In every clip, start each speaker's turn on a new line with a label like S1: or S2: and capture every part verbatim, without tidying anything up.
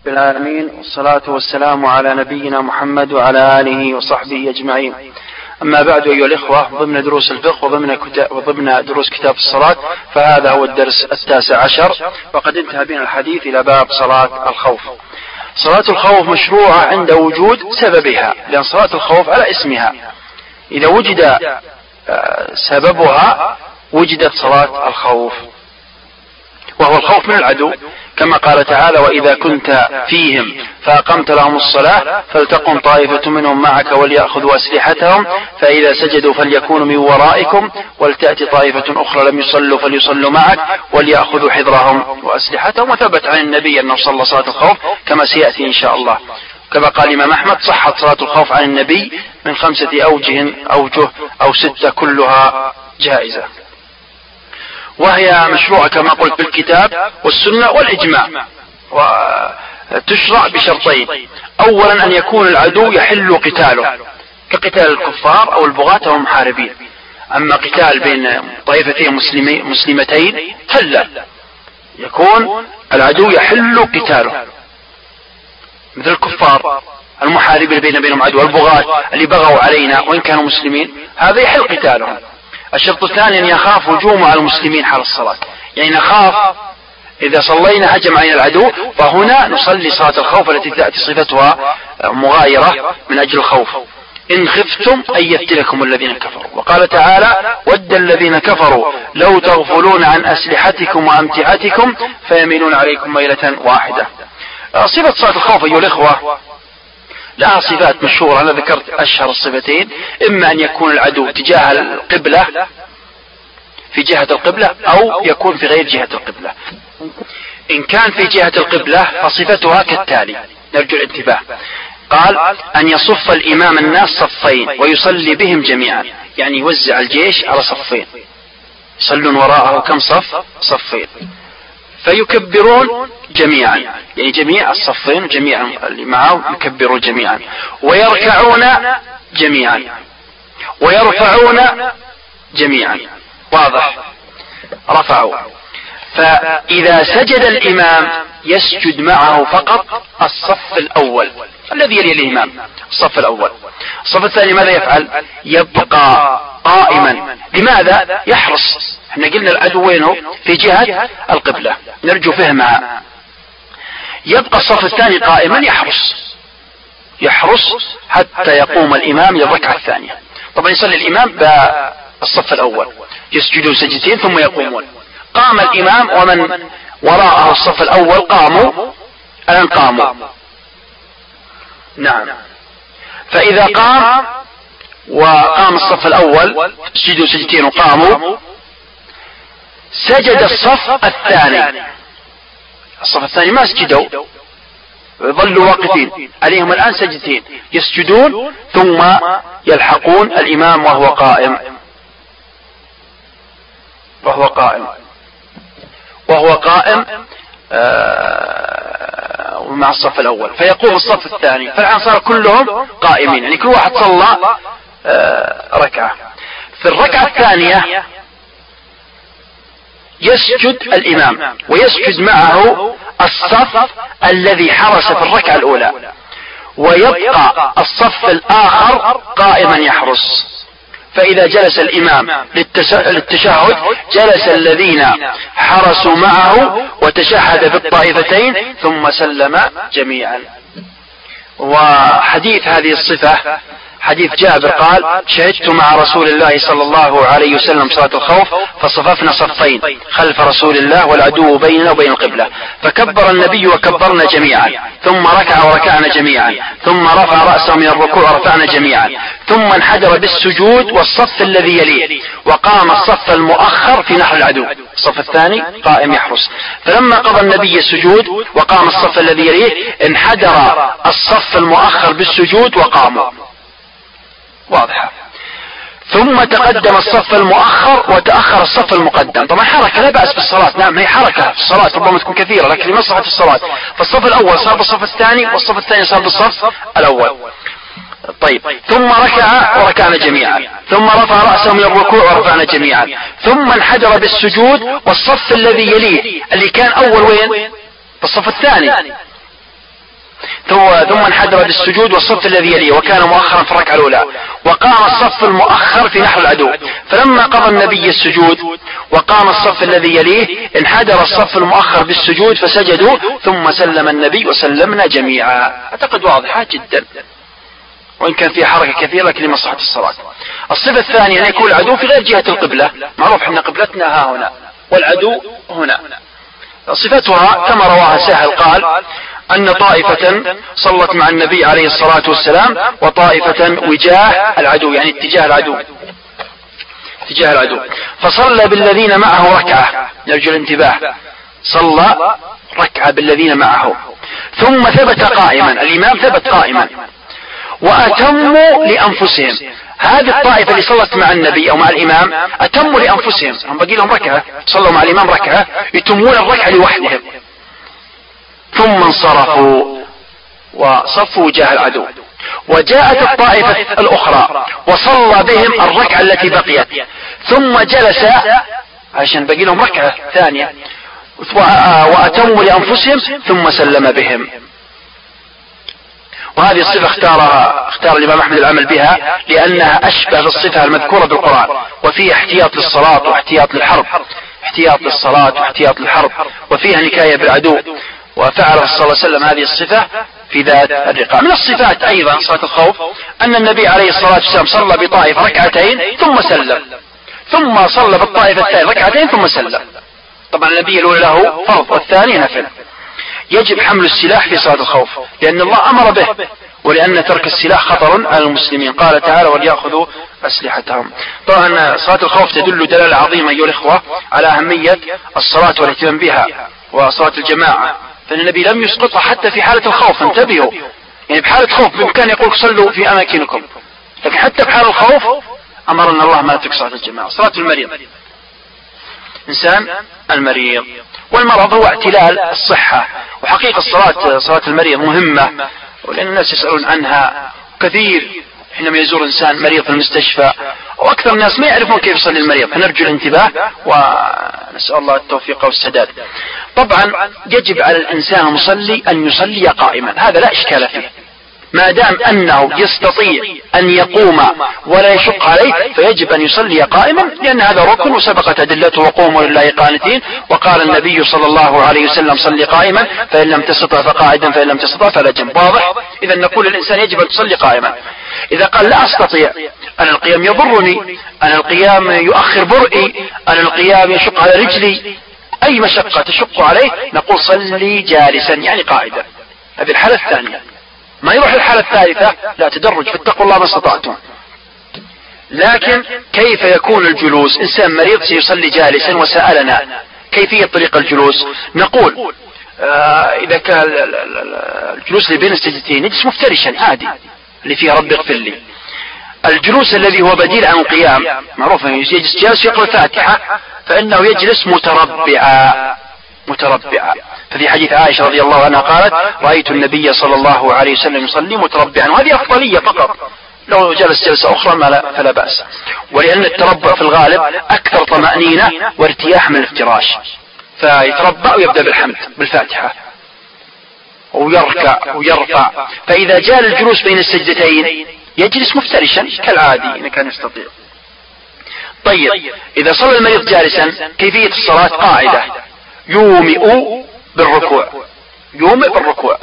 S1: العالمين، والصلاة والسلام على نبينا محمد وعلى آله وصحبه أجمعين. أما بعد، أيها الإخوة، ضمن دروس الفقه وضمن, وضمن دروس كتاب الصلاة، فهذا هو الدرس التاسع عشر، وقد انتهى بنا الحديث إلى باب صلاة الخوف. صلاة الخوف مشروعة عند وجود سببها، لأن صلاة الخوف على اسمها، إذا وجد سببها وجدت صلاة الخوف، وهو الخوف من العدو، كما قال تعالى: وإذا كنت فيهم فأقمت لهم الصلاة فلتقم طائفة منهم معك وليأخذوا أسلحتهم فإذا سجدوا فليكونوا من ورائكم ولتأتي طائفة أخرى لم يصلوا فليصلوا معك وليأخذوا حذرهم وأسلحتهم. وثبت عن النبي أنه صلى صلاة الخوف كما سيأتي إن شاء الله، كما قال الإمام أحمد: صحت صلاة الخوف عن النبي من خمسة أوجه أوجه أو ستة كلها جائزة، وهي مشروعة كما قلت بالكتاب والسنة والإجماع، وتشرع بشرطين: أولا أن يكون العدو يحل قتاله كقتال الكفار أو البغاة أو المحاربين. أما قتال بين طائفتين مسلمتين فلا، يكون العدو يحل قتاله مثل الكفار المحاربين بين بينهم عدو، البغاة اللي بغوا علينا وإن كانوا مسلمين، هذا يحل قتالهم. الشرط الثاني أن يخاف هجوم على المسلمين حال الصلاة، يعني نخاف إذا صلينا هجم علينا العدو، فهنا نصلي صلاة الخوف التي تأتي صفتها مغايرة من أجل الخوف: إن خفتم أن يفتنكم الذين كفروا. وقال تعالى: ود الذين كفروا لو تغفلون عن أسلحتكم وأمتعتكم فيميلون عليكم ميلة واحدة. صفة صلاة الخوف أيها الإخوة لها صفات مشهورة، أنا ذكرت أشهر الصفتين: إما أن يكون العدو تجاه القبلة في جهة القبلة، أو يكون في غير جهة القبلة. إن كان في جهة القبلة فصفتها كالتالي، نرجو الانتباه: قال: أن يصف الإمام الناس صفين ويصلي بهم جميعا، يعني يوزع الجيش على صفين، يصلون وراءه كم صف؟ صفين، فيكبرون جميعا، يعني جميع الصفين وجميع اللي معه يكبرون جميعا، ويركعون جميعا، ويرفعون جميعا. واضح؟ رفعوا. فإذا سجد الإمام يسجد معه فقط الصف الأول الذي يلي الإمام، الصف الأول. الصف الثاني ماذا يفعل؟ يبقى قائما. لماذا؟ يحرص. احنا قلنا العدو وينه؟ في جهة القبلة، نرجو فهمها. يبقى الصف الثاني قائما يحرص يحرص حتى يقوم الإمام للركعة الثانية. طبعا يصلي الإمام بالصف الأول، يسجدون سجدتين ثم يقومون. قام الإمام ومن وراءه الصف الأول قاموا، الآن قاموا. نعم. فإذا قام وقام الصف الأول سجدوا سجدتين وقاموا، سجد الصف الثاني. الصف الثاني ما سجدوا، ظلوا واقفين، عليهم الآن سجدتين، يسجدون ثم يلحقون الإمام وهو قائم وهو قائم وهو قائم آه مع الصف الأول، فيقوم الصف الثاني. فالآن صار كلهم قائمين، يعني كل واحد صلى آه ركعة. في الركعة الثانية يسجد الإمام ويسجد معه الصف الذي حرس في الركعة الأولى، ويبقى الصف الآخر قائما يحرس. فإذا جلس الإمام للتشهد جلس الذين حرسوا معه وتشهد في الطائفتين ثم سلم جميعا. وحديث هذه الصفة حديث جابر قال: شهدت مع رسول الله صلى الله عليه وسلم صلاة الخوف فصففنا صفين خلف رسول الله والعدو بيننا وبين القبلة، فكبر النبي وكبرنا جميعا، ثم ركع وركعنا جميعا، ثم رفع رأسه من الركوع ورفعنا جميعا، ثم انحدر بالسجود والصف الذي يليه، وقام الصف المؤخر في نحر العدو، الصف الثاني قائم يحرس. فلما قضى النبي السجود وقام الصف الذي يليه انحدر الصف المؤخر بالسجود وقاموا. واضحة. ثم تقدم الصف المؤخر وتأخر الصف المقدم. طبعا حركة لا بأس بالصلاة، نعم هي حركة في الصلاة ربما تكون كثيرة لكن لمصلحة الصلاة، فالصف الأول صار بالصف الثاني والصف الثاني صار بالصف الأول. طيب، ثم ركع وركعنا جميعا، ثم رفع رأسه من الركوع ورفعنا جميعا، ثم انحدر بالسجود والصف الذي يليه اللي كان أول وين؟ بالصف الثاني ثم انحدر بالسجود والصف الذي يليه وكان مؤخرا في الركعة الأولى، وقام الصف المؤخر في نحر العدو، فلما قضى النبي السجود وقام الصف الذي يليه انحدر الصف المؤخر بالسجود فسجدوا، ثم سلم النبي وسلمنا جميعا. أعتقد واضحة جدا، وإن كان فيها حركة كثيرة لكن لمصلحة الصلاة. الصفة الثانية أن يكون العدو في غير جهة القبلة، معروف أن قبلتنا ها هنا والعدو هنا. صفتها كما رواها سهل قال أن طائفة صلت مع النبي عليه الصلاة والسلام وطائفة وجاه العدو، يعني اتجاه العدو اتجاه العدو، فصلى بالذين معه ركعة، نرجو الانتباه، صلى ركعة بالذين معه ثم ثبت قائما، الإمام ثبت قائما، وأتموا لأنفسهم. هذه الطائفة اللي صلت مع النبي أو مع الإمام أتموا لأنفسهم، هم بقي لهم ركعة، صلوا مع الإمام ركعة يتمون الركعة لوحدهم، ثم انصرفوا وصفوا وجاه العدو. وجاءت الطائفة الأخرى وصلى بهم الركعة التي بقيت ثم جلس عشان بقي لهم ركعة ثانية وأتموا لأنفسهم ثم سلم بهم. وهذه الصفة اختارها اختار الإمام أحمد العمل بها لأنها أشبه بالصفة المذكورة بالقرآن، وفيها احتياط للصلاة واحتياط للحرب، احتياط للصلاة واحتياط للحرب، وفيها نكاية بالعدو. وفعل صلى الله عليه وسلم هذه الصفة في ذات الرقاع. من الصفات أيضا صلاة الخوف أن النبي عليه الصلاة والسلام صلى بطائفة ركعتين ثم سلم، ثم صلى بالطائفة الثانية ركعتين ثم سلم. طبعا النبي الأولى له فرض والثاني نفل. يجب حمل السلاح في صلاة الخوف لأن الله أمر به، ولأن ترك السلاح خطر على المسلمين، قال تعالى وليأخذوا أسلحتهم. طبعا صلاة الخوف تدل دلالة عظيمة أيها الإخوة على أهمية الصلاة والاهتمام بها وصلاة الجماعة، فإن النبي لم يسقطها حتى في حالة الخوف. انتبهوا، يعني بحالة خوف بإمكان يقول صلوا في أماكنكم، لكن حتى بحال الخوف أمرنا الله ما نترك صلاة الجماعة. صلاة المريض، إنسان المريض، والمرض هو اعتلال الصحة، وحقيقة الصلاة صلاة المريض مهمة، ولأن الناس يسألون عنها كثير حينما يزور إنسان مريض في المستشفى، وأكثر الناس ما يعرفون كيف يصلي المريض، فنرجو الانتباه ونسأل الله التوفيق والسداد. طبعا يجب على الإنسان المصلي أن يصلي قائما، هذا لا إشكال فيه، ما دام أنه يستطيع أن يقوم ولا يشق عليه فيجب أن يصلي قائما، لأن هذا ركن وسبقت أدلته وقوموا لله قانتين، وقال النبي صلى الله عليه وسلم صلي قائما فإن لم تستطع فقاعدا فإن لم تستطع فلا جنب. واضح؟ إذا نقول للإنسان يجب أن تصلي قائما. إذا قال لا أستطيع، أنا القيام يضرني، أنا القيام يؤخر برئي، أنا القيام يشق على رجلي، أي مشقة تشق عليه، نقول صلي جالسا يعني قاعدا. هذه الحالة الثانية. ما يروح الحالة الثالثة لا، تدرج في اتقوا الله ما استطعتم. لكن كيف يكون الجلوس؟ إنسان مريض سيصلي جالسا وسألنا كيفية طريق الجلوس، نقول آه إذا كان الجلوس اللي بين السجدتين يجلس مفترشا عادي اللي فيه رب اغفر لي. الجلوس الذي هو بديل عن القيام معروف يجلس جالس يقرأ الفاتحة، فإنه يجلس متربعا متربعا. ففي حديث عائشة رضي الله عنها قالت رأيت النبي صلى الله عليه وسلم يصلي متربعا، وهذه أفضلية فقط، لو جلس جلسة أخرى ما لا فلا بأس. ولأن التربع في الغالب أكثر طمأنينة وارتياح من الافتراش، فيتربع ويبدأ بالحمد بالفاتحة ويركع ويرفع. فإذا جاء الجلوس بين السجدتين يجلس مفترشا كالعادي إذا كان يستطيع. طيب إذا صلى المريض جالسا كيفية الصلاة؟ قاعدة، يومئ بالركوع، يومئ بالركوع.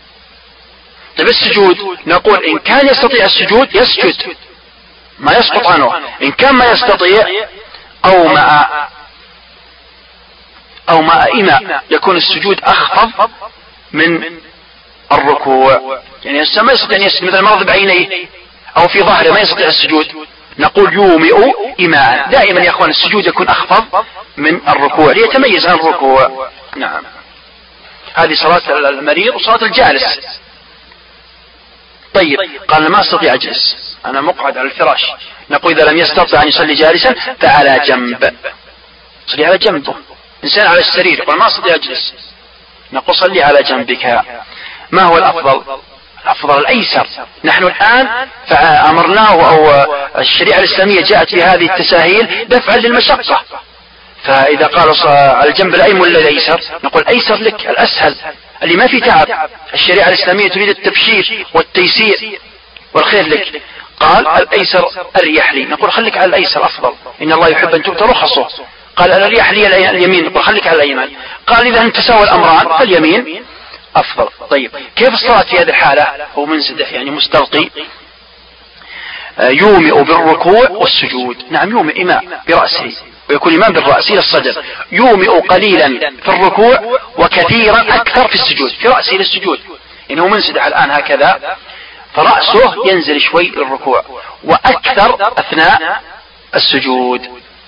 S1: طيب السجود نقول إن كان يستطيع السجود يسجد ما يسقط عنه، إن كان ما يستطيع أو مع أو مع إماء يكون السجود أخفض من الركوع. يعني الإنسان ما يستطيع أن يسجد مثل مرض بعينيه أو في ظهره ما يستطيع السجود، نقول يومئ إماء. دائما يا أخوان السجود يكون أخفض من الركوع ليتميز عن الركوع. نعم، هذه صلاة المريض وصلاة الجالس. طيب قال ما استطيع أجلس، أنا مقعد على الفراش، نقول إذا لم يستطع أن يصلي جالسا فعلى جنب، صلي على جنبه. إنسان على السرير يقول ما استطيع أجلس، نقول صلي على جنبك. ما هو الأفضل؟ الأفضل الأيسر. نحن الآن فأمرناه أو الشريعة الإسلامية جاءت بهذه التساهيل دفعا للمشقة، فإذا قالوا على الجنب الأيمن ولا الأيسر نقول أيسر لك الأسهل. اللي ما في تعب. الشريعة الإسلامية تريد التبشير والتيسير والخير لك. قال الأيسر أريح لي، نقول خليك على الأيسر أفضل، إن الله يحب أن تؤتى رخصه. قال أريح لي اليمين، نقول خليك على الأيمان. قال إذا أن تساوى الأمران فاليمين أفضل. طيب كيف الصلاة في هذه الحالة؟ هو منسدح يعني مستلقي، يومئ بالركوع والسجود. نعم يومئ إيماء برأسه، ويكون إمام بالرأس إلى الصدر. يومئ قليلا في الركوع وكثيرا أكثر في السجود، في رأسه إلى السجود، إنه منسدح الآن هكذا، فرأسه ينزل شوي للركوع وأكثر أثناء السجود.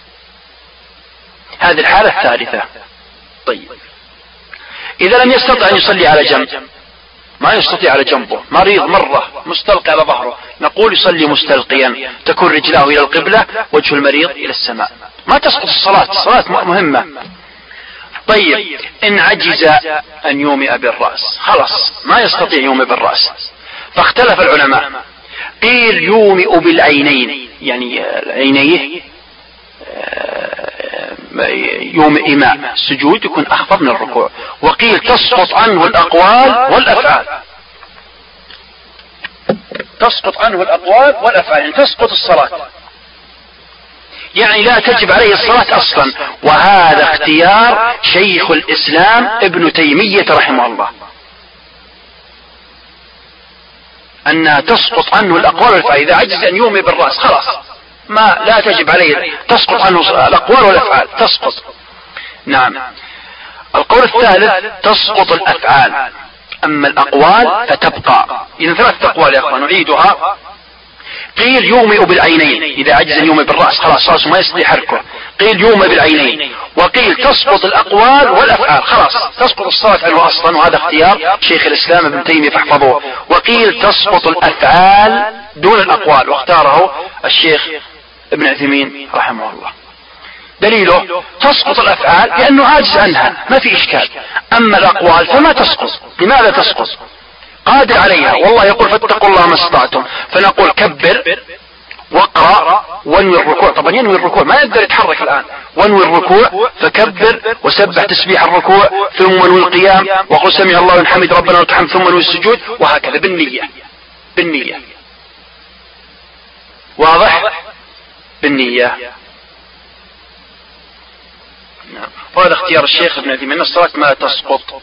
S1: هذه الحالة الثالثة. طيب إذا لم يستطع أن يصلي على جنب، ما يستطيع على جنبه، مريض مرة مستلقي على ظهره، نقول يصلي مستلقيا، تكون رجلاه إلى القبلة وجه المريض إلى السماء، ما تسقط الصلاة، الصلاة مهمة. طيب إن عجز أن يومئ بالرأس، خلاص ما يستطيع يومئ بالرأس، فاختلف العلماء، قيل يومئ بالعينين، يعني عينيه يوم إيماء السجود يكون أخفض من الركوع، وقيل تسقط عنه الأقوال والأفعال، تسقط عنه الأقوال والأفعال، يعني تسقط الصلاة، يعني لا تجب عليه الصلاة أصلا. وهذا اختيار شيخ الإسلام ابن تيمية رحمه الله، أنها تسقط عنه الأقوال والأفعال، إذا عجز أن يومئ بالرأس خلاص ما لا تجب عليه، تسقط عنه الأقوال والأفعال، تسقط. نعم. القول الثالث تسقط الأفعال، أما الأقوال فتبقى. إذا ثلاثة أقوال يا أخوان نعيدها. قيل يومئ بالعينين، إذا عجز أن يومئ بالرأس خلاص رأسه ما يستطيع حركه، قيل يومئ بالعينين. وقيل تسقط الأقوال والأفعال، خلاص تسقط الصلاة عنه أصلا، وهذا اختيار شيخ الإسلام ابن تيمية فاحفظوه. وقيل تسقط الأفعال دون الأقوال، واختاره الشيخ ابن عثيمين رحمه الله. دليله تسقط الأفعال لأنه عاجز عنها ما في إشكال، أما الأقوال فما تسقط. لماذا تسقط؟ قادر عليها، والله يقول فاتقوا الله ما استطعتم، فنقول كبر واقرأ وانوي الركوع. طبعا ينوي الركوع ما يقدر يتحرك الآن، وانوي الركوع فكبر وسبح تسبيح الركوع، ثم انوي القيام وقل سمع الله لمن حمده ربنا ولك الحمد، ثم انوي السجود، وهكذا بالنية بالنية. واضح؟ بالنية. نعم. وهذا اختيار الشيخ ابن عثيمين، الصلاة ما تسقط.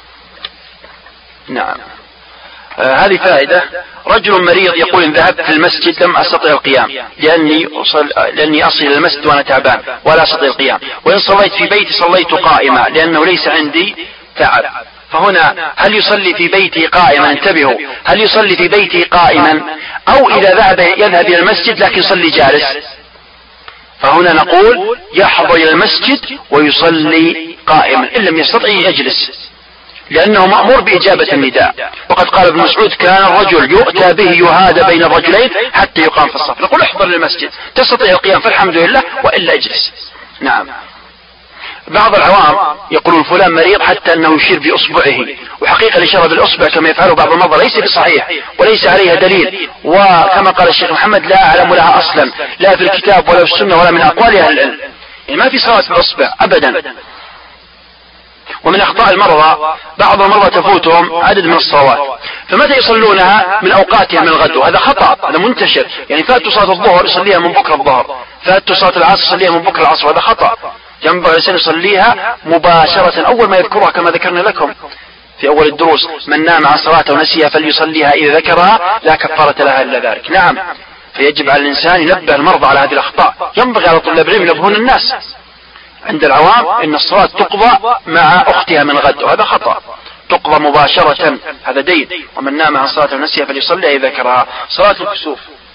S1: نعم. آه هذه فائدة. رجل مريض يقول إن ذهبت في المسجد لم أستطيع القيام لأني أصل, لأني أصل إلى المسجد وأنا تعبان ولا أستطيع القيام، وإن صليت في بيتي صليت قائما لأنه ليس عندي تعب. فهنا هل يصلي في بيته قائما؟ انتبهوا، هل يصلي في بيته قائما أو إذا ذهب يذهب إلى المسجد لكن يصلي جالس؟ فهنا نقول يحضر إلى المسجد ويصلي قائما، إن لم يستطع يجلس، لأنه مأمور بإجابة النداء. وقد قال ابن مسعود كان الرجل يؤتى به يهادى بين الرجلين حتى يقام في الصف. نقول احضر للمسجد، تستطيع القيام فالحمد لله، وإلا اجلس. نعم. بعض العوام يقولون فلان مريض حتى أنه يشير بإصبعه، وحقيقة الإشارة بالإصبع كما يفعله بعض المرضى ليس بصحيح وليس عليها دليل، وكما قال الشيخ محمد لا أعلم لها أصلا لا في الكتاب ولا في السنة ولا من أقوال أهل العلم، يعني ما في صلاة بالإصبع أبدا. ومن أخطاء المرضى بعض المرضى تفوتهم عدد من الصلوات، فمتى يصلونها؟ من أوقاتها من الغد، وهذا خطأ، هذا منتشر، يعني فاتوا صلاة الظهر يصليها من بكرة الظهر، فاتوا صلاة العصر يصليها من بكرة العصر، هذا خطأ. ينبغي الإنسان يصليها مباشرة أول ما يذكرها كما ذكرنا لكم في أول الدروس، من نام عن صلاة ونسيها فليصليها إذا ذكرها لا كفارة لها إلا ذلك. نعم. فيجب على الإنسان ينبه المرضى على هذه الأخطاء، ينبغي على طلاب العلم ينبهون الناس عند العوام إن الصلاة تقضى مع أختها من غد، وهذا خطأ، تقضى مباشرة، هذا دين. ومن نام عن صلاة ونسيها فليصلي إذا ذكرها. صلاة الكسوف،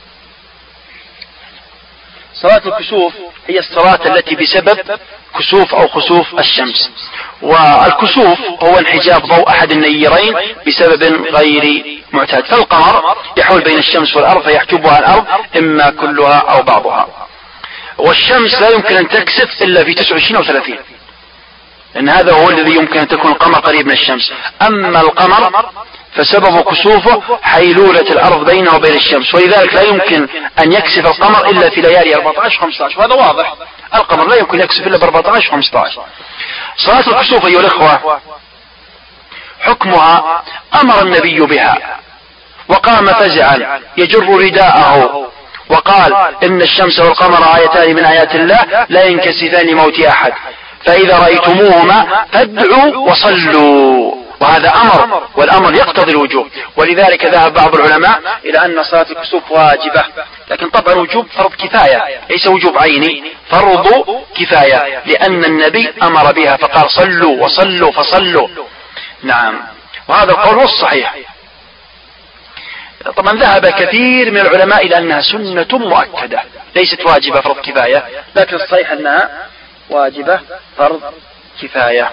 S1: صلاة الكسوف هي الصلاة التي بسبب كسوف أو خسوف الشمس، والكسوف هو انحجاب ضوء أحد النيرين بسبب غير معتاد، فالقمر يحول بين الشمس والأرض فيحجبها الأرض إما كلها أو بعضها، والشمس لا يمكن أن تكسف إلا في تسعة وعشرين أو ثلاثين، لأن هذا هو الذي يمكن أن تكون القمر قريب من الشمس. أما القمر فسبب كسوفه حيلولة الأرض بينه وبين الشمس، ولذلك لا يمكن أن يكسف القمر إلا في ليالي أربعة عشر خمسة عشر، وهذا واضح، القمر لا يمكن يكسف إلا ب أربعة عشر خمسة عشر. صلاة الكسوف أيها الأخوة حكمها أمر النبي بها وقام فزعا يجر رداءه وقال إن الشمس والقمر آيتان من آيات الله لا ينكسفان لموت أحد فإذا رأيتموهما فادعوا وصلوا، وهذا أمر والأمر يقتضي الوجوب. ولذلك ذهب بعض العلماء إلى أن صلاة الكسوف واجبة، لكن طبعا وجوب فرض كفاية ليس وجوب عيني، فرض كفاية، لأن النبي أمر بها فقال صلوا وصلوا فصلوا. نعم، وهذا القول هو الصحيح. طبعا ذهب كثير من العلماء إلى أنها سنة مؤكدة ليست واجبة فرض كفاية، لكن الصحيح أنها واجبة فرض كفاية.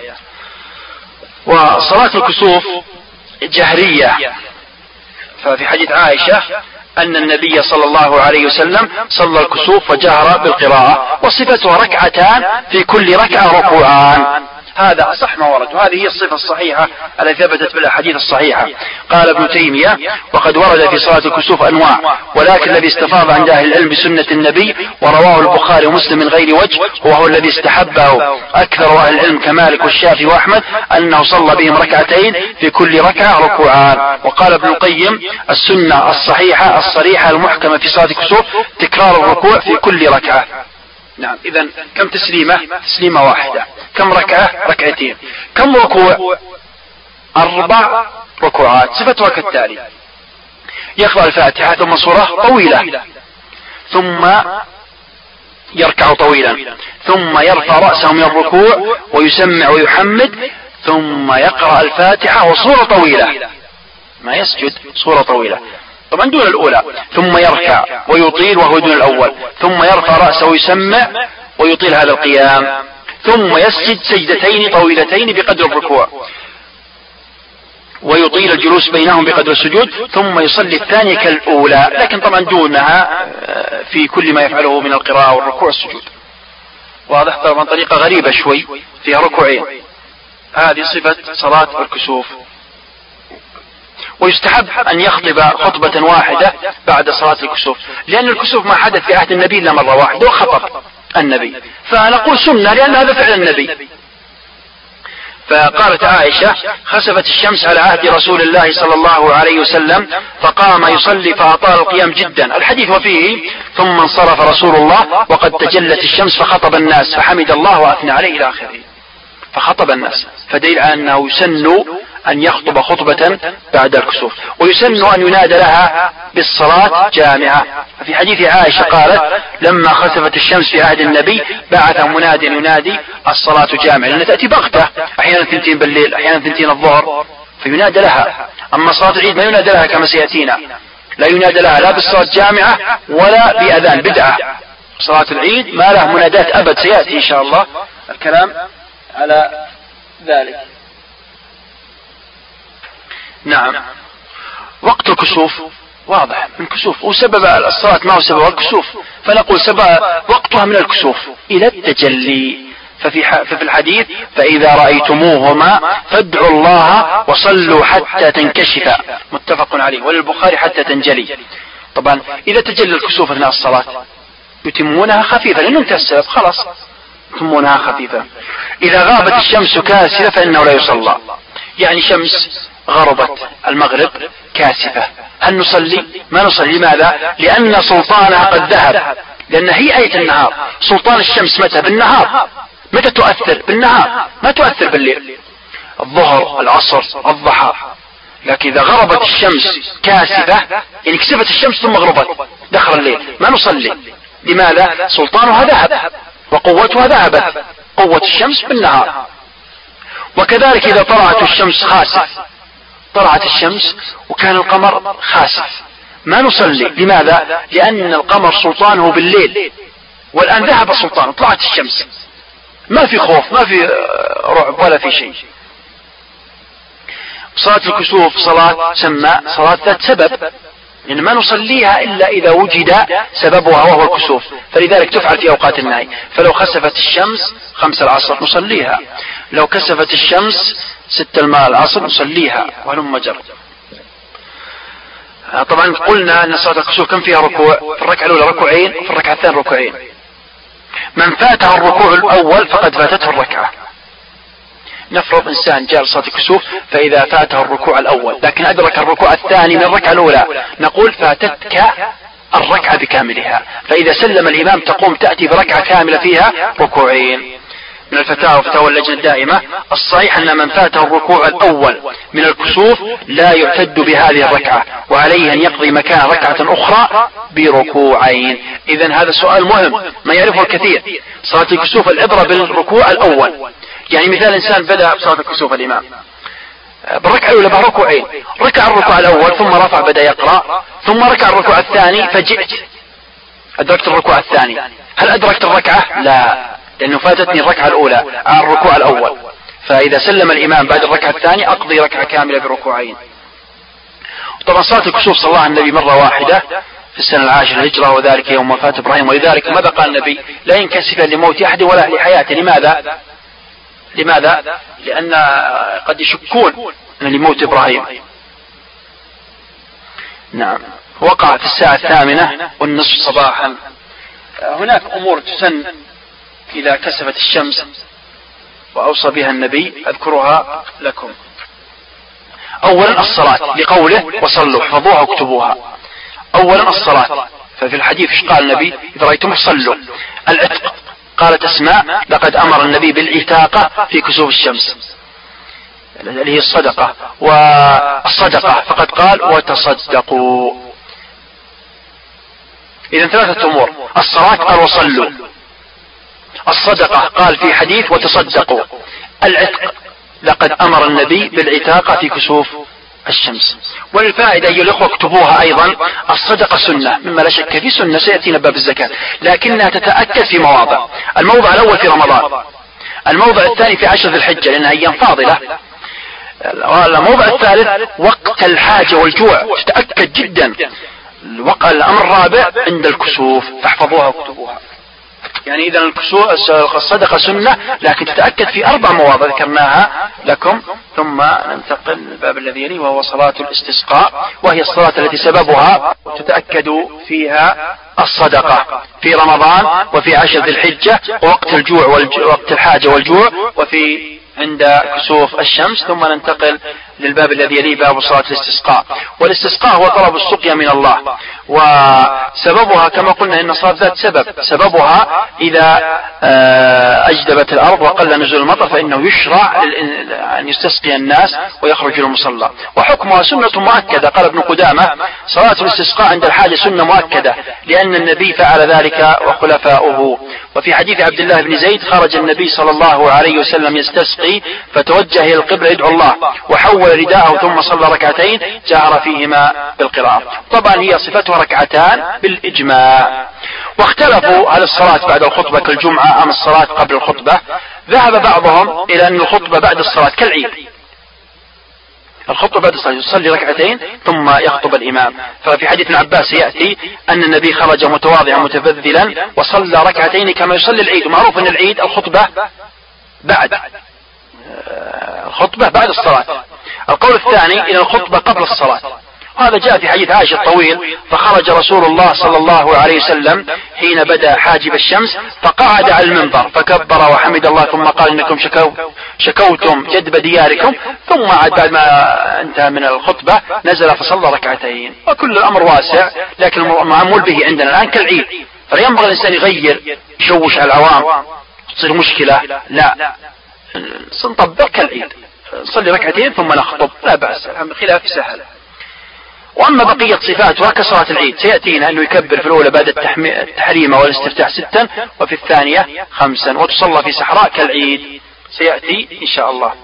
S1: وصلاة الكسوف جهرية، ففي حديث عائشة أن النبي صلى الله عليه وسلم صلى الكسوف وجهر بالقراءة، وصفتها ركعتان في كل ركعة ركوعان، هذا أصح ما ورد، وهذه هي الصفة الصحيحة التي ثبتت بالأحاديث الصحيحة. قال ابن تيمية وقد ورد في صلاة الكسوف أنواع، ولكن الذي استفاض عند أهل العلم بسنة النبي ورواه البخاري ومسلم من غير وجه وهو الذي استحبه أكثر أهل العلم كمالك والشافعي وأحمد أنه صلى بهم ركعتين في كل ركعة ركوعان. وقال ابن القيم السنة الصحيحة الصريحة المحكمة في صلاة الكسوف تكرار الركوع في كل ركعة. نعم، إذن كم تسليمة؟ تسليمة واحدة. كم ركعة؟ ركعتين. كم ركوع؟ أربع ركوعات. صفتها كالتالي: يقرأ الفاتحة ثم سورة طويلة، ثم يركع طويلا، ثم يرفع رأسه من الركوع ويسمع ويحمد، ثم يقرأ الفاتحة وسورة طويلة، ما يسجد، سورة طويلة طبعا دون الأولى، ثم يركع ويطيل وهو دون الأول، ثم يرفع رأسه ويسمع ويطيل هذا القيام، ثم يسجد سجدتين طويلتين بقدر الركوع ويطيل الجلوس بينهم بقدر السجود، ثم يصلي الثانية كالأولى، لكن طبعا دونها في كل ما يفعله من القراءة والركوع والسجود. واضح؟ طبعا طريقة غريبة شوي فيها ركوعين. هذه صفة صلاة الكسوف. ويستحب أن يخطب خطبة واحدة بعد صلاة الكسوف، لأن الكسوف ما حدث في عهد النبي إلا مرة واحدة وخطب النبي، فنقول سنة لأن هذا فعل النبي. فقالت عائشة: خسفت الشمس على عهد رسول الله صلى الله عليه وسلم فقام يصلي فأطال القيام جدا. الحديث وفيه: ثم انصرف رسول الله وقد تجلت الشمس فخطب الناس فحمد الله وأثنى عليه إلى آخره. فخطب الناس، فدليل على أنه يسن أن يخطب خطبة بعد الكسوف، ويسن أن ينادى لها بالصلاة جامعة. ففي حديث عائشة قالت: لما خسفت الشمس في عهد النبي بعث مناد ينادي الصلاة جامعة، لأنها تأتي بغتة، أحيانا ثنتين بالليل أحيانا ثنتين الظهر، فينادى لها. أما صلاة العيد ما ينادى لها كما سيأتينا، لا ينادى لها لا بالصلاة جامعة ولا بأذان، بدعة. صلاة العيد ما له منادات أبد، سيأتي إن شاء الله الكلام على ذلك. نعم. وقت الكسوف واضح من كسوف، وسبب الصلاة ما هو سبب الكسوف، فنقول سبب وقتها من الكسوف إلى التجلي. ففي, ففي الحديث: فإذا رأيتموهما فادعوا الله وصلوا حتى تنكشف، متفق عليه، وللبخاري حتى تنجلي. طبعا إذا تجلى الكسوف أثناء الصلاة يتمونها خفيفة لأنه انتهى السبب، خلاص يتمونها خفيفة. إذا غابت الشمس كاسفة فإنه لا يصلى، يعني شمس غربت المغرب كاسفة، هل نصلي؟ ما نصلي. لماذا؟ لأن سلطانها قد ذهب، لأن هي آية النهار. سلطان الشمس متى؟ بالنهار. متى تؤثر؟ بالنهار، ما تؤثر بالليل، الظهر العصر الضحى. لكن إذا غربت الشمس كاسفة يعني كسفت الشمس ثم غربت دخل الليل، ما نصلي. لماذا؟ سلطانها ذهب وقوتها ذهبت، قوة الشمس بالنهار. وكذلك إذا طلعت الشمس خاسف، طلعت الشمس وكان القمر خاسف، ما نصلي. لماذا؟ لأن القمر سلطانه بالليل، والآن ذهب سلطانه، طلعت الشمس، ما في خوف، ما في رعب ولا في شيء. صلاة الكسوف صلاة تسمى صلاة ذات سبب، لأن ما نصليها إلا إذا وجد سببها وهو الكسوف، فلذلك تفعل في أوقات النهي. فلو خسفت الشمس خمس العصر نصليها، لو كسفت الشمس ست الماء العصر نصليها، وهلم جر. طبعا قلنا أن صلاة الكسوف كم فيها ركوع؟ في الركعة الأولى ركوعين وفي الركعة الثانية ركوعين. من فاته الركوع الأول فقد فاتته الركعة، نفرض إنسان جاء لصلاة الكسوف فإذا فاته الركوع الأول لكن أدرك الركوع الثاني من الركعة الأولى، نقول فاتتك الركعة بكاملها، فإذا سلم الإمام تقوم تأتي بركعة كاملة فيها ركوعين. من الفتاوى فتاوى اللجنة الدائمة الصحيح أن من فاته الركوع الأول من الكسوف لا يعتد بهذه الركعة، وعليه أن يقضي مكان ركعة أخرى بركوعين. إذن هذا سؤال مهم ما يعرفه الكثير. صلاة الكسوف العبرة بالركوع الأول، يعني مثال إنسان بدأ بصلاة الكسوف الإمام بالركعة الأولى بركوعين، ركع الركوع الأول ثم رفع بدأ يقرأ، ثم ركع الركوع الثاني فجئت أدركت الركوع الثاني، هل أدركت الركعة؟ لا، لأنه فاتتني الركعة الأولى على الركوع الأول، فإذا سلم الإمام بعد الركعة الثانية أقضي ركعة كاملة بركوعين. طبعا صلاة الكسوف صلاها النبي مرة واحدة في السنة العاشرة للهجرة، وذلك يوم وفاة إبراهيم، ولذلك ماذا قال النبي؟ لا ينكسف لموت أحد ولا لحياته. لماذا؟ لماذا؟ لأن قد يشكون لموت إبراهيم. نعم. وقع في الساعة الثامنة والنصف صباحا. هناك أمور تسن إذا كسفت الشمس وأوصى بها النبي أذكرها لكم. أولا الصلاة لقوله وصلوا، احفظوها واكتبوها. أولا الصلاة، ففي الحديث قال النبي إذا رأيتم صلوا. العتق، قالت أسماء لقد أمر النبي بالعتاقة في كسوف الشمس اللي هي الصدقة، والصدقة فقد قال وتصدقوا. إذن ثلاثة أمور، الصلاة قال وصلوا، الصدقة قال في حديث وتصدقوا، العتق لقد أمر النبي بالعتاقة في كسوف الشمس. والفائدة أيها الأخوة اكتبوها أيضا، الصدقة سنة مما لا شك في سنة سيأتينا باب الزكاة، لكنها تتأكد في مواضع. الموضع الأول في رمضان، الموضع الثاني في عشر ذي الحجة لأنها أيام فاضلة، الموضع الثالث وقت الحاجة والجوع تتأكد جدا، الأمر الرابع عند الكسوف، فاحفظوها واكتبوها. يعني إذا الصدقة سنة لكن تتأكد في أربع مواضع ذكرناها لكم. ثم ننتقل للباب الذي يليه وهو صلاة الاستسقاء، وهي الصلاة التي سببها تتأكد فيها الصدقة في رمضان وفي عشر ذي الحجة ووقت الجوع ووقت الحاجة والجوع وفي عند كسوف الشمس. ثم ننتقل للباب الذي يليه باب صلاة الاستسقاء. والاستسقاء هو طلب السقيا من الله، وسببها كما قلنا إن الصلاة ذات سبب، سببها إذا أجدبت الأرض وقل نزول المطر فإنه يشرع أن يستسقي الناس ويخرج المصلى. وحكمها سنة مؤكدة، قال ابن قدامة صلاة الاستسقاء عند الحاجة سنة مؤكدة لأن النبي فعل ذلك وخلفاؤه. وفي حديث عبد الله بن زيد خرج النبي صلى الله عليه وسلم يستسقي فتوجه إلى القبلة يدعو الله وحول رداءه ثم صلى ركعتين جهر فيهما بالقراءة. طبعا هي صفتها ركعتان بالإجماع. واختلفوا هل الصلاة بعد الخطبة كالجمعة أم الصلاة قبل الخطبة. ذهب بعضهم إلى أن الخطبة بعد الصلاة كالعيد، الخطبة بعد الصلاة يصلي ركعتين ثم يخطب الإمام. ففي حديث ابن عباس يأتي أن النبي خرج متواضعا متبذلا وصلى ركعتين كما يصلي العيد. ومعروف أن العيد الخطبة بعد الخطبة بعد الصلاة. القول الثاني إلى الخطبة قبل الصلاة، وهذا جاء في حديث عائشة الطويل فخرج رسول الله صلى الله عليه وسلم حين بدأ حاجب الشمس فقعد على المنبر فكبر وحمد الله ثم قال إنكم شكو شكوتم جدب دياركم، ثم عاد بعد ما انتهى من الخطبة نزل فصلى ركعتين. وكل الأمر واسع لكن المعمول به عندنا الآن كالعيد، فينبغي الإنسان يغير يشوش على العوام تصير مشكلة، لا سنطبق كالعيد نصلي ركعتين ثم نخطب لا بأس، خلاف سهل. وأما بقية صفاتها كصلاة العيد سيأتينا أنه يكبر في الأولى بعد التحريم والاستفتاح ستا وفي الثانية خمسا وتصلى في صحراء كالعيد سيأتي إن شاء الله.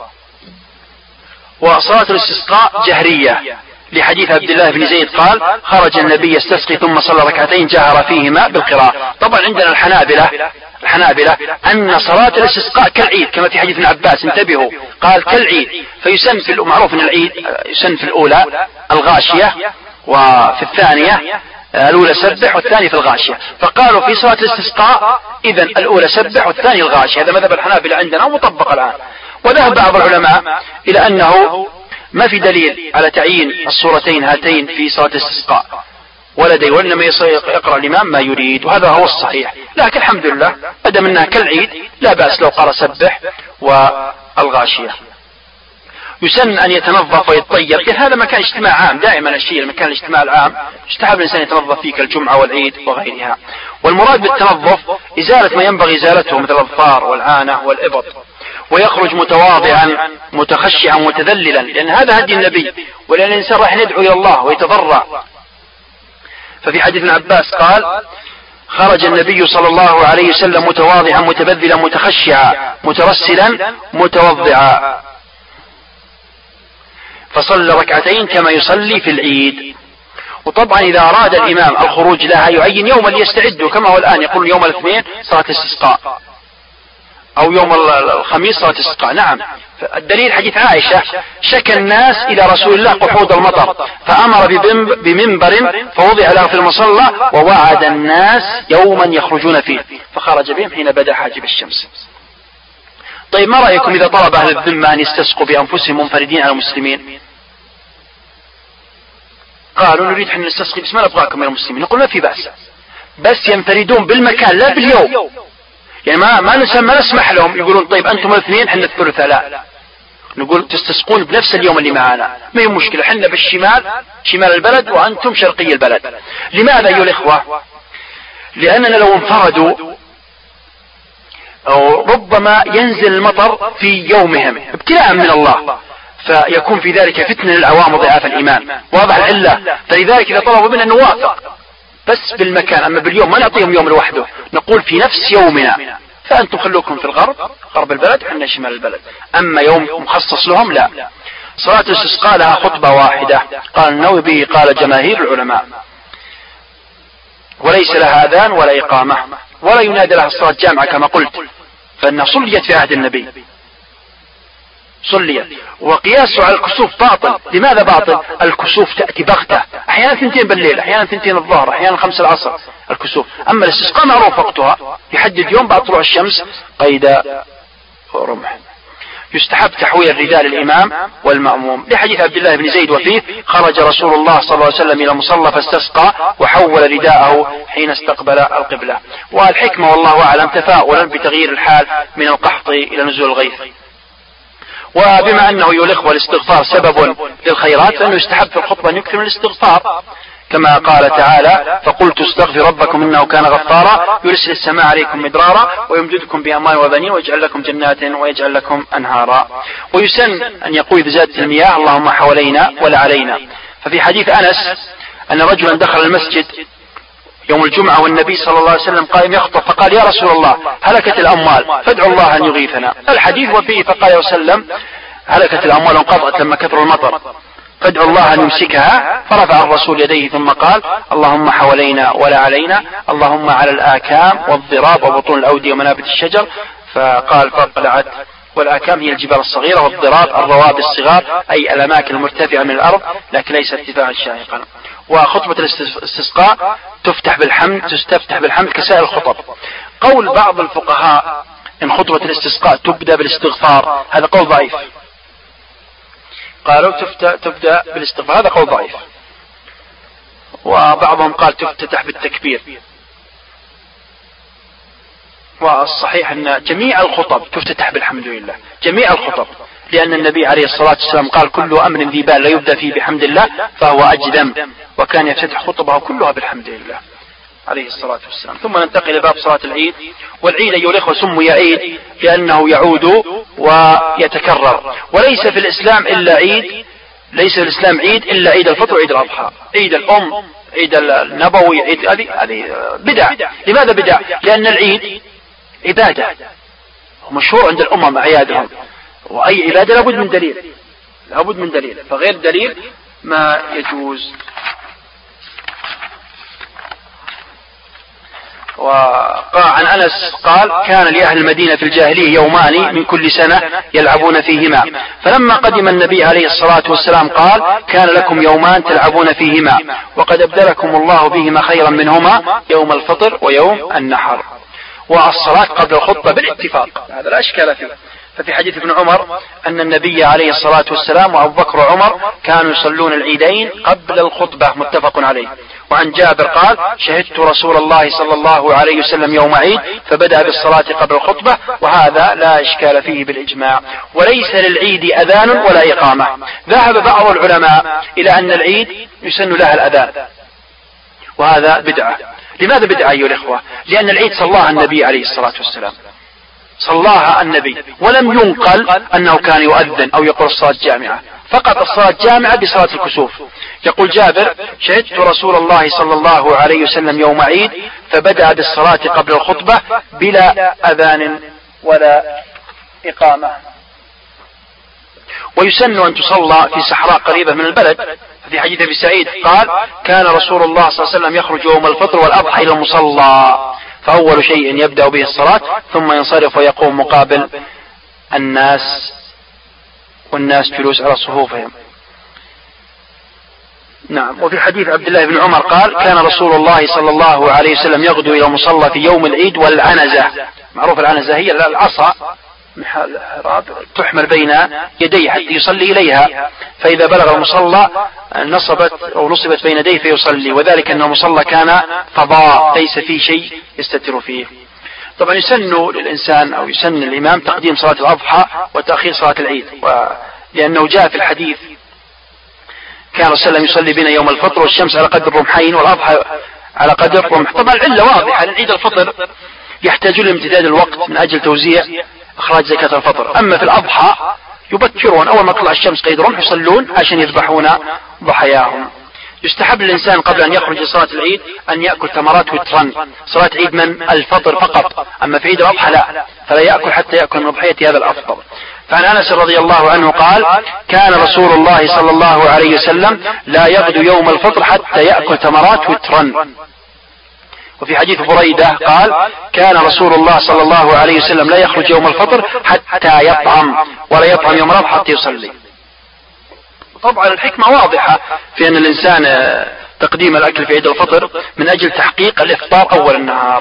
S1: وصلاة الاستسقاء جهرية لحديث عبد الله بن زيد قال خرج النبي يستسقي ثم صلى ركعتين جهر فيهما بالقراءة. طبعا عندنا الحنابلة الحنابلة أن صلاة الاستسقاء كالعيد كما في حديث ابن عباس، انتبهوا قال كالعيد، فيسن في معروف أن العيد يسن في الأولى الغاشية وفي الثانية الأولى سبح والثانية في الغاشية، فقالوا في صلاة الاستسقاء إذن الأولى سبح والثانية الغاشية. هذا مذهب الحنابلة عندنا ومطبق الآن. وذهب بعض العلماء إلى أنه ما في دليل على تعيين الصورتين هاتين في صلاة الاستسقاء ولدي، وإنما يقرأ الإمام ما يريد، وهذا هو الصحيح. لكن الحمد لله أدم أنها كالعيد لا بأس لو قال سبح و الغاشية. يسن أن يتنظف ويتطيب، لأن هذا مكان اجتماع عام، دائما الشيء المكان الاجتماع العام يستحب الإنسان يتنظف فيه كالجمعة والعيد وغيرها. والمراد بالتنظف إزالة ما ينبغي إزالته مثل الأظفار والعانة والإبط، ويخرج متواضعا متخشعا متذللا، لأن هذا هدي النبي، ولأن الإنسان راح يدعو إلى الله ويتضرع. ففي حديث ابن عباس قال: خرج النبي صلى الله عليه وسلم متواضعا متبذلا متخشعا مترسلا متوضعا، فصلى ركعتين كما يصلي في العيد. وطبعا إذا أراد الإمام الخروج لها يعين يوما ليستعدوا، كما هو الآن يقول يوم الاثنين صلاة الاستسقاء، أو يوم الخميس صلاة الاستسقاء. نعم، الدليل حديث عائشة: شكى الناس إلى رسول الله قحوط المطر فأمر بمنبر فوضع له في المصلى ووعد الناس يوما يخرجون فيه فخرج بهم حين بدا حاجب الشمس. طيب، ما رأيكم إذا طلب أهل الذمة أن يستسقوا بأنفسهم منفردين على المسلمين؟ قالوا: نريد أن نستسقي بس ما نبغاكم من المسلمين. نقول: ما في بأس، بس ينفردون بالمكان لا باليوم. يعني ما ما ما نسمح لهم يقولون: طيب أنتم الاثنين حنا الثلاثاء، لا، نقول تستسقون بنفس اليوم اللي معنا، ما هي مشكلة، حنا بالشمال شمال البلد وأنتم شرقي البلد. لماذا أيها الإخوة؟ لأننا لو انفردوا أو ربما ينزل المطر في يومهم ابتلاء من الله، فيكون في ذلك فتنة للعوام وضعاف الإيمان. واضح العلة؟ فلذلك إذا طلبوا منا نوافق بس بالمكان، أما باليوم ما نعطيهم يوم لوحده، نقول في نفس يومنا، فأنتم خلوكم في الغرب غرب البلد حنا شمال البلد، أما يوم مخصص لهم لا. صلاة الاستسقاء لها خطبة واحدة، قال النووي: به قال جماهير العلماء، وليس لها أذان ولا إقامة ولا ينادى لها الصلاة جامعة كما قلت، فإنها صليت في عهد النبي، صليت. وقياسه على الكسوف باطل. لماذا باطل؟ الكسوف تأتي بغتة، أحيانا ثنتين بالليل، أحيانا ثنتين الظهر، أحيانا خمس العصر الكسوف. أما الاستسقاء معروف وقتها، يحدد يوم بعد طلوع الشمس قيد رمح. يستحب تحويل الرداء للإمام والمأموم، لحديث عبد الله بن زيد: وفيه خرج رسول الله صلى الله عليه وسلم إلى مصلى فاستسقى وحول رداءه حين استقبل القبلة. والحكمة والله أعلم تفاؤلا بتغيير الحال من القحط إلى نزول الغيث. وبما أنه أيها الإخوة الاستغفار سبب للخيرات، فإنه يستحب في الخطبة أن يكثر من الاستغفار، كما قال تعالى: فقلت استغفر ربكم إنه كان غفارا يرسل السماء عليكم مدرارا ويمددكم بأموال وبنين ويجعل لكم جنات ويجعل لكم أنهارا. ويسن أن يقول إذا زادت المياه: اللهم حوالينا ولا علينا. ففي حديث أنس أن رجلا دخل المسجد يوم الجمعة والنبي صلى الله عليه وسلم قائم يخطب، فقال: يا رسول الله هلكت الأموال فادعوا الله أن يغيثنا. الحديث وفيه فقال وسلم: هلكت الأموال وانقطعت لما كثر المطر فادعوا الله أن يمسكها. فرفع الرسول يديه ثم قال: اللهم حوالينا ولا علينا، اللهم على الآكام والضراب وبطون الأودية ومنابت الشجر. فقال: فاقلعت. والآكام هي الجبال الصغيرة، والضراب الروابي الصغار، أي الأماكن المرتفعة من الأرض لكن ليس ارتفاعا شاهقا. وخطبة الاستسقاء تفتح بالحمد تستفتح بالحمد كسائر الخطب. قول بعض الفقهاء إن خطبة الاستسقاء تبدأ بالاستغفار، هذا قول ضعيف. قالوا تبدأ بالاستغفار، هذا قول ضعيف. وبعضهم قال تفتتح بالتكبير. والصحيح أن جميع الخطب تفتتح بالحمد لله، جميع الخطب، لأن النبي عليه الصلاة والسلام قال: كل أمر ذي بال لا يبدأ فيه بحمد الله فهو أجذم، وكان يفتتح خطبه كلها بالحمد لله عليه الصلاة والسلام. ثم ننتقل إلى باب صلاة العيد. والعيد أيها الإخوة سمي عيد لأنه يعود ويتكرر، وليس في الإسلام إلا عيد، ليس في الإسلام عيد إلا عيد الفطر وعيد الأضحى. عيد الأم، عيد النبوي، عيد هذه بدع. لماذا بدع؟ لأن العيد عبادة ومشهور عند الأمم أعيادهم، وأي عبادة لابد من دليل، لابد من دليل، فغير دليل ما يجوز. وعن أنس قال: كان لأهل المدينة في الجاهلية يومان من كل سنة يلعبون فيهما، فلما قدم النبي عليه الصلاة والسلام قال: كان لكم يومان تلعبون فيهما وقد أبدلكم الله بهما خيرا منهما، يوم الفطر ويوم النحر. والصلاة قبل الخطبة بالاتفاق، هذا لا إشكال فيه، ففي حديث ابن عمر أن النبي عليه الصلاة والسلام وأبو بكر وعمر كانوا يصلون العيدين قبل الخطبة، متفق عليه. وعن جابر قال: شهدت رسول الله صلى الله عليه وسلم يوم عيد فبدأ بالصلاة قبل الخطبة، وهذا لا إشكال فيه بالإجماع. وليس للعيد أذان ولا إقامة. ذهب بعض العلماء إلى أن العيد يسن لها الأذان، وهذا بدعة. لماذا بدعة أيها الإخوة؟ لأن العيد صلاها النبي عليه الصلاة والسلام، صلاها النبي، ولم ينقل أنه كان يؤذن أو يقول الصلاة جامعة، فقط الصلاة جامعة بصلاة الكسوف. يقول جابر: شهدت رسول الله صلى الله عليه وسلم يوم عيد فبدأ بالصلاة قبل الخطبة بلا أذان ولا إقامة. ويسن أن تصلى في صحراء قريبة من البلد. في حديث أبي سعيد قال: كان رسول الله صلى الله عليه وسلم يخرج يوم الفطر والأضحى إلى المصلى، فأول شيء يبدأ به الصلاة ثم ينصرف ويقوم مقابل الناس، والناس جلوس على صفوفهم. نعم. وفي حديث عبد الله بن عمر قال: كان رسول الله صلى الله عليه وسلم يغدو إلى المصلى في يوم العيد والعنزة. معروف العنزة هي العصا تحمل بين يديه حتى يصلي إليها، فإذا بلغ المصلى نصبت أو نصبت بين يديه فيصلي، وذلك أن المصلى كان فضاء ليس فيه شيء يستتر فيه. طبعا يسن للإنسان أو يسن الإمام تقديم صلاة الأضحى وتأخير صلاة العيد، لأنه جاء في الحديث: كان رسول الله يصلي بنا يوم الفطر والشمس على قدر رمحين والأضحى على قدر رمح. طبعا العلة واضحة، لأن عيد الفطر يحتاجون لامتداد الوقت من أجل توزيع إخراج زكاة الفطر. أما في الأضحى يبكرون، أول ما تطلع الشمس قيد رمح يصلون عشان يذبحون ضحاياهم. يستحب للإنسان قبل أن يخرج لصلاة العيد أن يأكل تمرات وترا. صلاة عيد من الفطر فقط، أما في عيد الأضحى لا، فلا يأكل حتى يأكل من ضحية، هذا الأفضل. فعن أنس رضي الله عنه قال: كان رسول الله صلى الله عليه وسلم لا يغدو يوم الفطر حتى يأكل تمرات وترا. وفي حديث بريدة قال: كان رسول الله صلى الله عليه وسلم لا يخرج يوم الفطر حتى يطعم، ولا يطعم يوم الأضحى حتى يصلي. طبعا الحكمة واضحة في أن الإنسان تقديم الأكل في عيد الفطر من أجل تحقيق الإفطار أول النهار.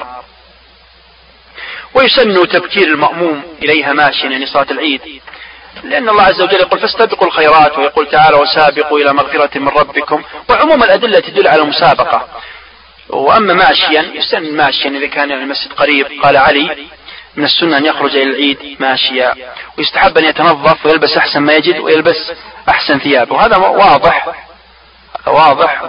S1: ويسن تبكير المأموم إليها ماشيا، يعني صلاة العيد، لأن الله عز وجل يقول: فاستبقوا الخيرات، ويقول تعالى: وسابقوا إلى مغفرة من ربكم. وعموم الأدلة تدل على المسابقة. وأما ماشيا يسن ماشيا إذا كان المسجد قريب. قال علي: من السنة أن يخرج إلى العيد ماشيا، ويستحب أن يتنظف ويلبس أحسن ما يجد ويلبس أحسن ثيابه. وهذا واضح واضح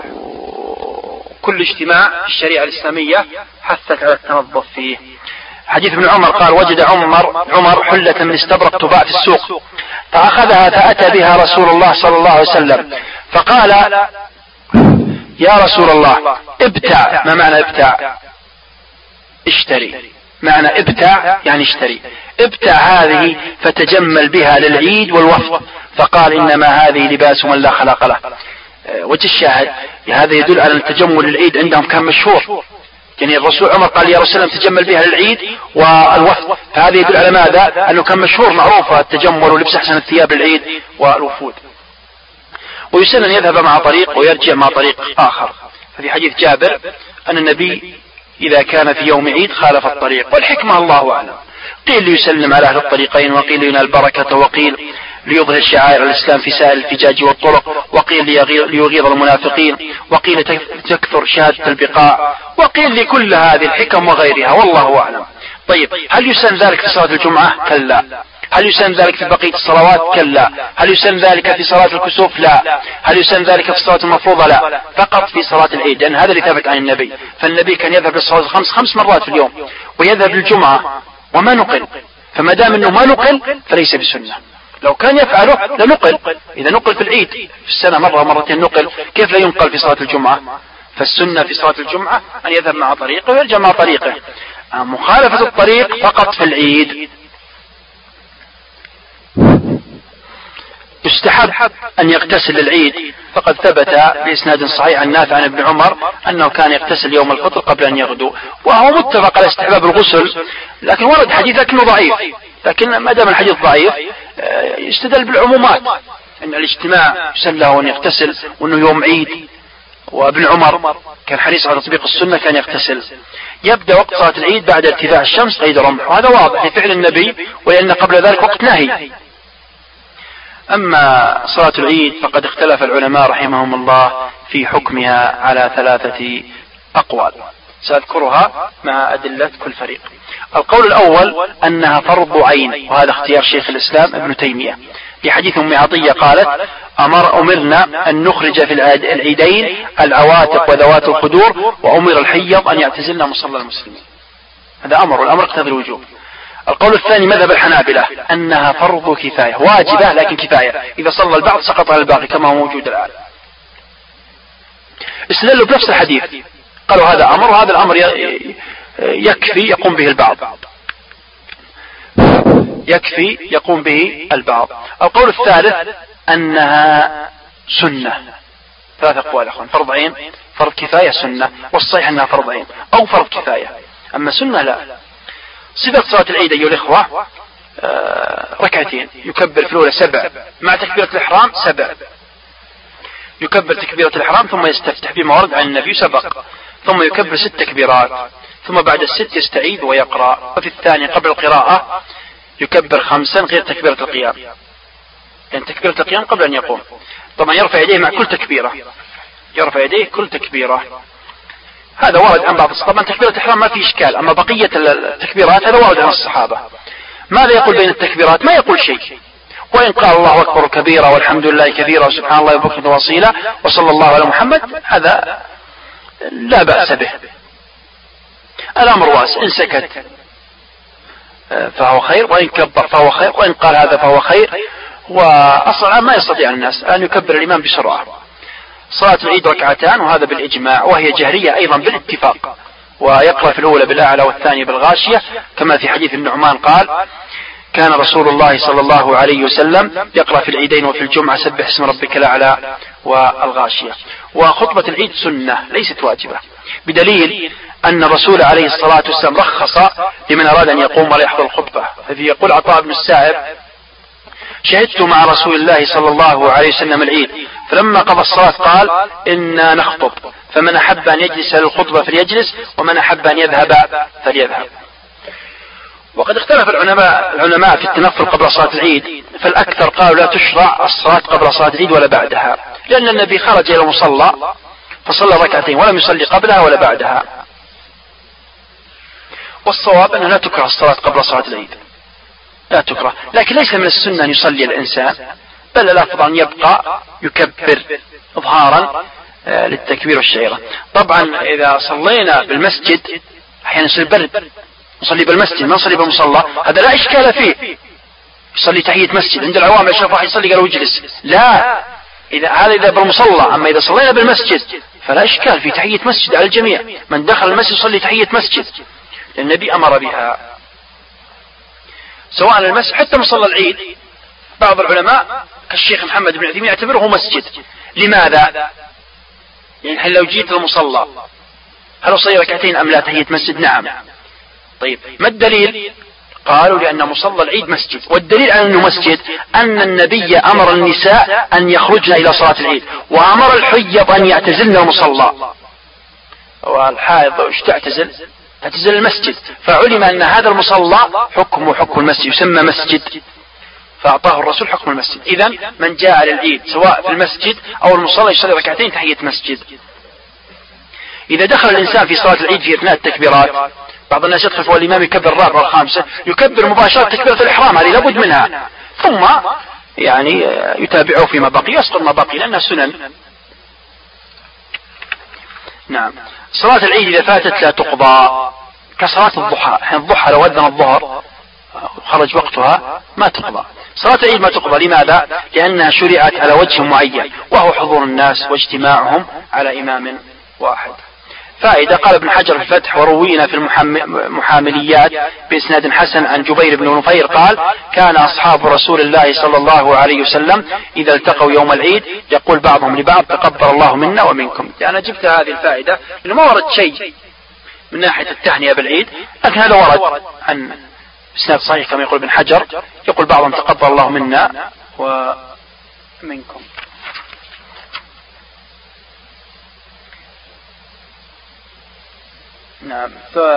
S1: كل اجتماع في الشريعة الإسلامية حثت على التنظف فيه. حديث ابن عمر قال: وجد عمر عمر حلة من استبرق تباع في السوق، فأخذها فأتى بها رسول الله صلى الله عليه وسلم، فقال: يا رسول الله ابتع. ما معنى ابتع؟ اشتري. معنى ابتع يعني اشتري. ابتع هذه فتجمل بها للعيد والوفد. فقال: إنما هذه لباس من لا خلاق له. وجه الشاهد هذا يدل على التجمل للعيد عندهم كان مشهور. يعني الرسول عمر قال: يا رسول الله تجمل بها للعيد والوفد، فهذا يدل على ماذا؟ أنه كان مشهور معروف التجمل ولبس أحسن الثياب للعيد والوفود. ويسن أن يذهب مع طريق ويرجع مع طريق آخر. ففي حديث جابر أن النبي إذا كان في يوم عيد خالف الطريق، والحكمة الله أعلم. قيل ليسلم على أهل الطريقين، وقيل لينال البركة، وقيل ليظهر شعائر الإسلام في سائر الفجاج والطرق، وقيل ليغيظ المنافقين، وقيل تكثر شهادة البقاء، وقيل لكل هذه الحكم وغيرها، والله أعلم. طيب، هل يسن ذلك في صلاة الجمعة؟ كلا. هل يسن ذلك في بقية الصلوات؟ كلا. هل يسن ذلك في صلاة الكسوف؟ لا. هل يسن ذلك في الصلاة المفروضة؟ لا، فقط في صلاة العيد، لأن هذا اللي ثبت عن النبي. فالنبي كان يذهب للصلاة الخمس خمس مرات في اليوم، ويذهب للجمعة وما نقل، فما دام أنه ما نقل فليس بسنة. لو كان يفعله لنقل، إذا نقل في العيد في السنة مرة مرتين نقل، كيف لا ينقل في صلاة الجمعة؟ فالسنة في صلاة الجمعة أن يذهب مع طريقه ويرجع مع طريقه. مخالفة الطريق فقط في العيد. يستحب أن يغتسل للعيد، فقد ثبت بإسناد صحيح عن نافع عن ابن عمر أنه كان يغتسل يوم الفطر قبل أن يغدو، وهو متفق على استحباب الغسل، لكن ورد حديث لكنه ضعيف. لكن ما دام الحديث ضعيف يستدل بالعمومات، أن الاجتماع يسن له أن يغتسل، وأنه يوم عيد، وابن عمر كان حريص على تطبيق السنة، كان يغتسل. يبدأ وقت صلاة العيد بعد ارتفاع الشمس قيد رمح، وهذا واضح لفعل النبي، ولأن قبل ذلك وقت نهي. أما صلاة العيد فقد اختلف العلماء رحمهم الله في حكمها على ثلاثة أقوال، سأذكرها مع أدلة كل فريق. القول الأول أنها فرض عين، وهذا اختيار شيخ الإسلام ابن تيمية، لحديث أم عطية قالت: أمر أمرنا أن نخرج في العيدين العواتق وذوات الخدور، وأمر الحيض أن يعتزلنا مصلى المسلمين. هذا أمر، والأمر اقتضي الوجوب. القول الثاني مذهب الحنابلة أنها فرض كفاية، واجبة لكن كفاية، إذا صلى البعض سقط على الباقي كما هو موجود الآن. استدلوا بنفس الحديث، قالوا هذا أمر وهذا الأمر يكفي يقوم به البعض، يكفي يقوم به البعض. القول الثالث أنها سنة، ثلاث أقوال أخوان: فرض عين، فرض كفاية، سنة. والصحيح أنها فرض عين أو فرض كفاية، أما سنة لا. صفة صلاة العيد أيها الإخوة آه ركعتين، يكبر في الأولى سبع مع تكبيرة الإحرام سبع، يكبر تكبيرة الإحرام ثم يستفتح بما ورد عن النبي سبق، ثم يكبر ست تكبيرات، ثم بعد الست يستعيذ ويقرأ. وفي الثاني قبل القراءة يكبر خمسا غير تكبيرة القيام، لأن يعني تكبيرة القيام قبل أن يقوم. طبعا يرفع يديه مع كل تكبيرة، يرفع يديه كل تكبيرة، هذا ورد عن بعض الصحابة. طبعا تكبيرة الإحرام ما في إشكال، أما بقية التكبيرات هذا ورد عن الصحابة. ماذا يقول بين التكبيرات؟ ما يقول شيء، وإن قال الله أكبر كبيرا والحمد لله كثيرا وسبحان الله وبكرة وأصيلا وصلى الله على محمد، هذا لا بأس به، الأمر واسع، إن سكت فهو خير، وإن كبر فهو خير، وإن قال هذا فهو خير. وأصلا ما يستطيع الناس أن يكبر الإمام بسرعة. صلاة العيد ركعتان، وهذا بالإجماع، وهي جهرية أيضا بالاتفاق، ويقرأ في الأولى بالأعلى والثانية بالغاشية، كما في حديث النعمان قال: كان رسول الله صلى الله عليه وسلم يقرأ في العيدين وفي الجمعة سبح اسم ربك الأعلى والغاشية. وخطبة العيد سنة ليست واجبة، بدليل أن الرسول عليه الصلاة والسلام رخص لمن أراد أن يقوم ولا يحضر الخطبة. ففي يقول عطاء بن السائب: شهدت مع رسول الله صلى الله عليه وسلم العيد، فلما قضى الصلاة قال: إنا نخطب، فمن أحب أن يجلس للخطبة فليجلس، ومن أحب أن يذهب فليذهب. وقد اختلف العلماء العلماء في التنفل قبل صلاة العيد، فالأكثر قالوا لا تشرع الصلاة قبل صلاة العيد ولا بعدها، لأن النبي خرج إلى المصلى فصلى ركعتين ولم يصلي قبلها ولا بعدها. والصواب أنه لا تكره الصلاة قبل صلاة العيد، لا تكره، لكن ليس من السنة أن يصلي الإنسان، بل الأفضل أن يبقى يكبر إظهارا للتكبير والشعيرة. طبعا إذا صلينا بالمسجد أحيانا يصير برد، نصلي بالمسجد ما نصلي بالمصلى، هذا لا إشكال فيه، يصلي تحية مسجد. عند العوام يشوف واحد يصلي قالوا اجلس، لا، إذا هذا إذا بالمصلى. أما إذا صلينا بالمسجد فلا إشكال في تحية مسجد على الجميع، من دخل المسجد يصلي تحية مسجد، النبي أمر بها. سواء المسجد حتى مصلى العيد، بعض العلماء كالشيخ محمد بن عثيمين يعتبره مسجد. لماذا؟ يعني هل لو جيت المصلى هل أصلي ركعتين أم لا تحية مسجد؟ نعم. طيب ما الدليل؟ قالوا لأن مصلى العيد مسجد، والدليل على أنه مسجد أن النبي أمر النساء أن يخرجن إلى صلاة العيد، وأمر الحيض أن يعتزلن المصلى. والحائض ايش تعتزل؟ تعتزل المسجد، فعلم أن هذا المصلى حكمه حكم المسجد، يسمى مسجد، فأعطاه الرسول حكم المسجد. إذن من جاء للعيد سواء في المسجد أو المصلى يصلي ركعتين تحية مسجد. إذا دخل الإنسان في صلاة العيد في أثناء التكبيرات، بعض الناس يدخل والإمام يكبر الرابعة والخامسة، يكبر مباشرة تكبيرة الإحرام، هذه لابد منها، ثم يعني يتابعه فيما بقي، يسقط ما بقي لأنها سنن. نعم. صلاة العيد إذا فاتت لا تقضى، كصلاة الضحى، الضحى لو أذن الظهر خرج وقتها ما تقضى. صلاة العيد ما تقضى، لماذا؟ لأنها شرعت على وجه معين، وهو حضور الناس واجتماعهم على إمام واحد. فائدة: قال ابن حجر في الفتح: وروينا في المحامليات بإسناد حسن عن جبير بن نفير قال: كان أصحاب رسول الله صلى الله عليه وسلم إذا التقوا يوم العيد يقول بعضهم لبعض: تقبل الله منا ومنكم. يعني أنا جبت هذه الفائدة لأنه ما ورد شيء من ناحية التهنئة بالعيد، لكن هذا ورد عن إسناد صحيح كما يقول ابن حجر، يقول بعضهم: تقبل الله منا ومنكم. نعم،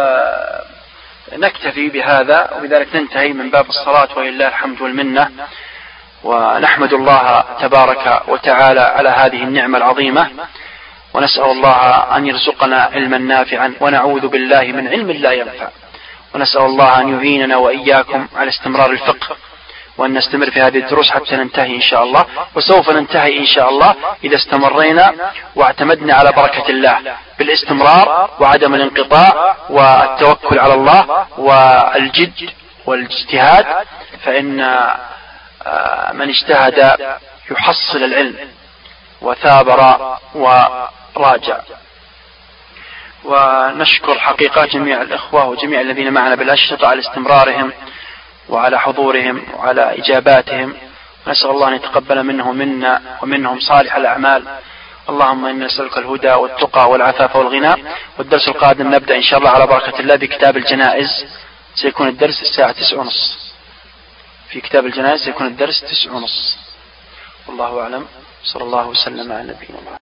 S1: فنكتفي بهذا وبذلك ننتهي من باب الصلاة ولله الحمد والمنة، ونحمد الله تبارك وتعالى على هذه النعمة العظيمة، ونسأل الله أن يرزقنا علما نافعا، ونعوذ بالله من علم لا ينفع، ونسأل الله أن يعيننا وإياكم على استمرار الفقه، وأن نستمر في هذه الدروس حتى ننتهي إن شاء الله. وسوف ننتهي إن شاء الله إذا استمرينا واعتمدنا على بركة الله بالاستمرار وعدم الانقطاع والتوكل على الله والجد والاجتهاد، فإن من اجتهد يحصل العلم وثابر وراجع. ونشكر حقيقة جميع الإخوة وجميع الذين معنا بالأشرطة على استمرارهم وعلى حضورهم وعلى إجاباتهم، نسأل الله أن يتقبل منه منا ومنهم صالح الأعمال. اللهم إنا نسألك الهدى والتقى والعفاف والغنى. والدرس القادم نبدأ إن شاء الله على بركة الله بكتاب الجنائز، سيكون الدرس الساعة تسعة ونصف. في كتاب الجنائز سيكون الدرس تسعة ونصف. والله أعلم، صلى الله وسلم على نبينا محمد.